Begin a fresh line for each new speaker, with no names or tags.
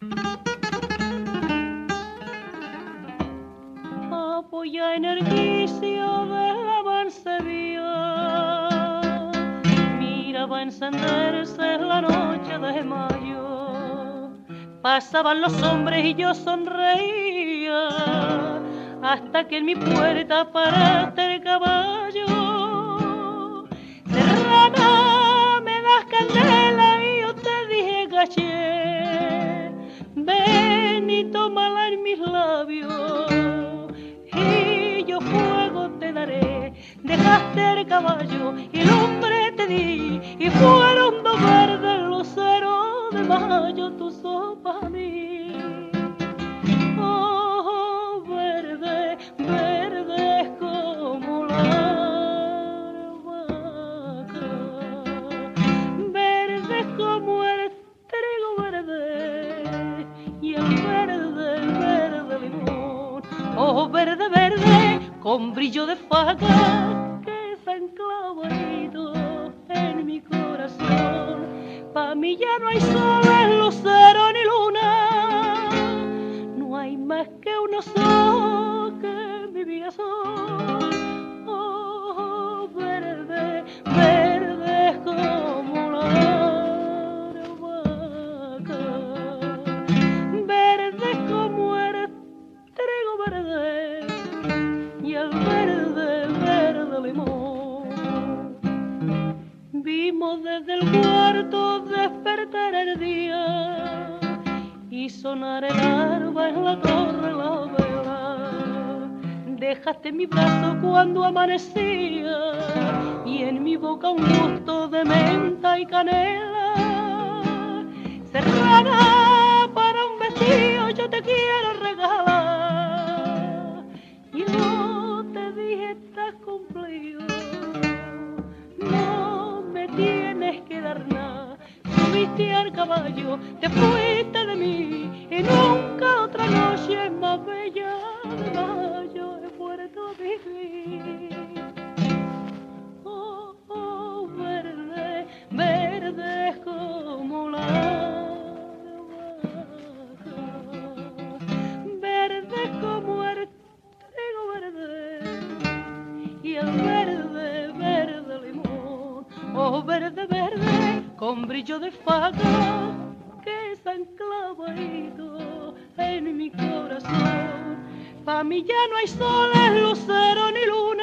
Apoya en el quicio de la mancebía, miraba encenderse la noche de mayo. Pasaban los hombres y yo sonreía, hasta que en mi puerta paraste el caballo. Serrana, me das candela y yo te dije caché. Ven y tómala en mis labios y yo fuego te daré. Dejaste el caballo y el hombre te di, y fueron dos verdes luceros de mayo tus ojos para mí. Oh, verde, verde como la albahaca, verde como el trigo verde y el verde, verde limón. Oh, verde, verde con brillo de faca que se enclavadito en mi corazón. Pa' mí ya no hay sol, lucero ni luna, no hay más que unos ojos que mi vida son. Oh, verde, verde como la albahaca, verde como el trigo verde y el verde, verde limón. Vimos desde el cuarto despertar el día y sonar el alba en la torre la vela. Dejaste mi brazo cuando amanecía y en mi boca un gusto de menta y canela. Serrana, para un vestido yo te quiero regalar. Yo te dije estás cumplido, no me tienes que dar nada. Subiste al caballo, te fuiste de mí y nunca otra noche más bella de mayo he vuelto a vivir. Oh, oh, verde, verde como la albahaca, verde como el trigo verde y el verde, verde limón. Oh, verde, verde con brillo de faca que está enclavadito en mi corazón. Pa' mí ya no hay sol, lucero ni luna,